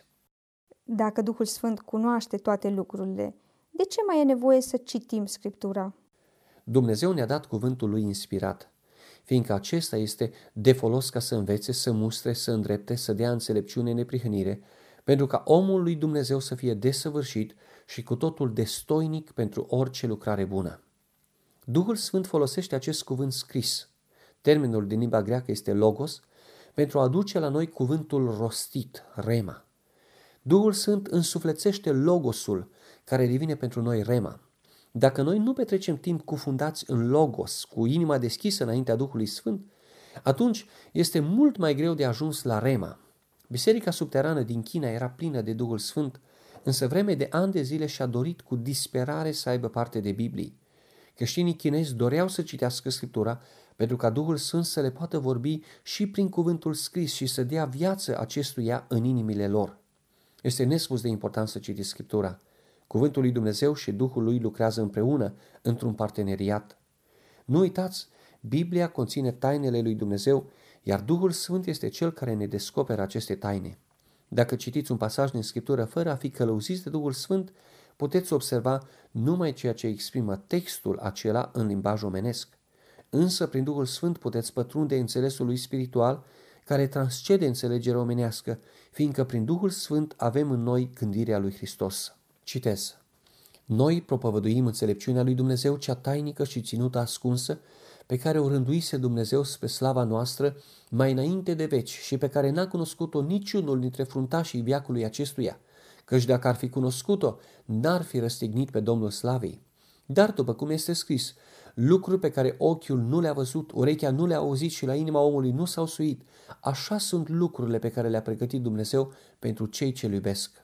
Speaker 2: Dacă Duhul Sfânt cunoaște toate lucrurile, de ce mai e nevoie să citim Scriptura?
Speaker 1: Dumnezeu ne-a dat cuvântul Lui inspirat, fiindcă acesta este de folos ca să învețe, să mustre, să îndrepte, să dea înțelepciune, neprihănire, pentru ca omul lui Dumnezeu să fie desăvârșit și cu totul destoinic pentru orice lucrare bună. Duhul Sfânt folosește acest cuvânt scris. Termenul din limba greacă este logos, pentru a aduce la noi cuvântul rostit, rema. Duhul Sfânt însuflețește logosul care devine pentru noi rema. Dacă noi nu petrecem timp cufundați în logos, cu inima deschisă înaintea Duhului Sfânt, atunci este mult mai greu de ajuns la rema. Biserica subterană din China era plină de Duhul Sfânt, însă vreme de ani de zile și-a dorit cu disperare să aibă parte de Biblie. Creștinii chinezi doreau să citească Scriptura pentru ca Duhul Sfânt să le poată vorbi și prin cuvântul scris și să dea viață acestuia în inimile lor. Este nespus de important să citiți Scriptura. Cuvântul lui Dumnezeu și Duhul lui lucrează împreună într-un parteneriat. Nu uitați, Biblia conține tainele lui Dumnezeu, iar Duhul Sfânt este Cel care ne descoperă aceste taine. Dacă citiți un pasaj din Scriptură fără a fi călăuziți de Duhul Sfânt, puteți observa numai ceea ce exprimă textul acela în limbaj omenesc. Însă, prin Duhul Sfânt puteți pătrunde înțelesul lui spiritual, care transcede înțelegerea omenească, fiindcă prin Duhul Sfânt avem în noi gândirea lui Hristos. Citez. Noi propovăduim înțelepciunea lui Dumnezeu, cea tainică și ținută ascunsă, pe care o rânduise Dumnezeu spre slava noastră mai înainte de veci și pe care n-a cunoscut-o niciunul dintre fruntașii veacului acestuia, căci dacă ar fi cunoscut-o, n-ar fi răstignit pe Domnul Slavei. Dar, după cum este scris, lucruri pe care ochiul nu le-a văzut, urechea nu le-a auzit și la inima omului nu s-au suit, așa sunt lucrurile pe care le-a pregătit Dumnezeu pentru cei ce-L iubesc.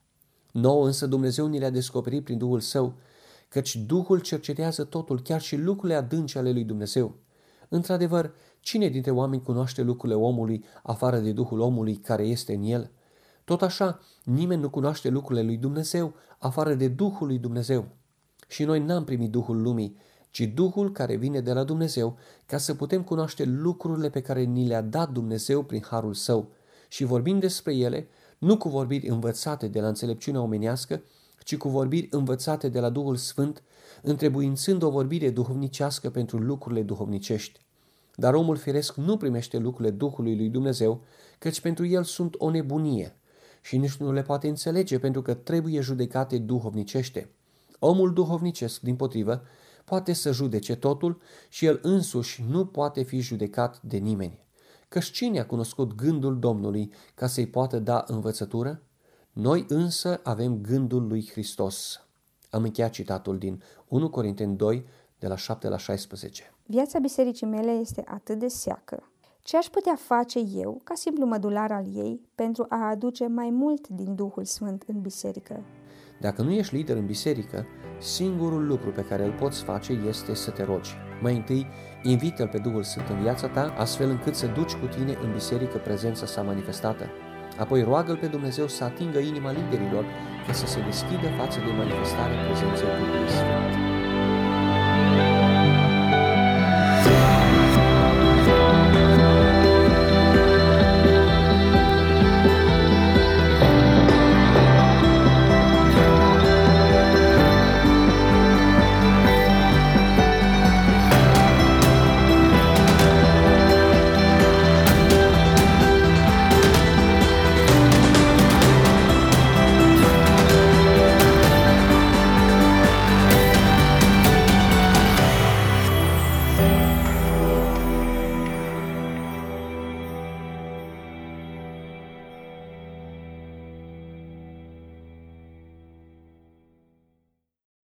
Speaker 1: Nouă însă Dumnezeu ni le-a descoperit prin Duhul Său, căci Duhul cercetează totul, chiar și lucrurile adânci ale lui Dumnezeu. Într-adevăr, cine dintre oameni cunoaște lucrurile omului afară de Duhul omului care este în el? Tot așa, nimeni nu cunoaște lucrurile lui Dumnezeu afară de Duhul lui Dumnezeu. Și noi n-am primit Duhul lumii, ci Duhul care vine de la Dumnezeu, ca să putem cunoaște lucrurile pe care ni le-a dat Dumnezeu prin harul Său. Și vorbim despre ele, nu cu vorbiri învățate de la înțelepciunea omenească, ci cu vorbiri învățate de la Duhul Sfânt, întrebuințând o vorbire duhovnicească pentru lucrurile duhovnicești. Dar omul firesc nu primește lucrurile Duhului lui Dumnezeu, căci pentru el sunt o nebunie și nici nu le poate înțelege pentru că trebuie judecate duhovnicește. Omul duhovnicesc, dimpotrivă, poate să judece totul și el însuși nu poate fi judecat de nimeni. Căci cine a cunoscut gândul Domnului ca să-i poată da învățătură? Noi însă avem gândul lui Hristos. Am încheiat citatul din unu Corinteni doi, de la șapte la șaisprezece.
Speaker 2: Viața bisericii mele este atât de seacă. Ce aș putea face eu, ca simplu mădular al ei, pentru a aduce mai mult din Duhul Sfânt în biserică?
Speaker 1: Dacă nu ești lider în biserică, singurul lucru pe care îl poți face este să te rogi. Mai întâi, invită-L pe Duhul Sfânt în viața ta, astfel încât să duci cu tine în biserică prezența sa manifestată. Apoi roagă-L pe Dumnezeu să atingă inima liderilor ca să se deschidă față de manifestarea prezenței Duhului Sfânt.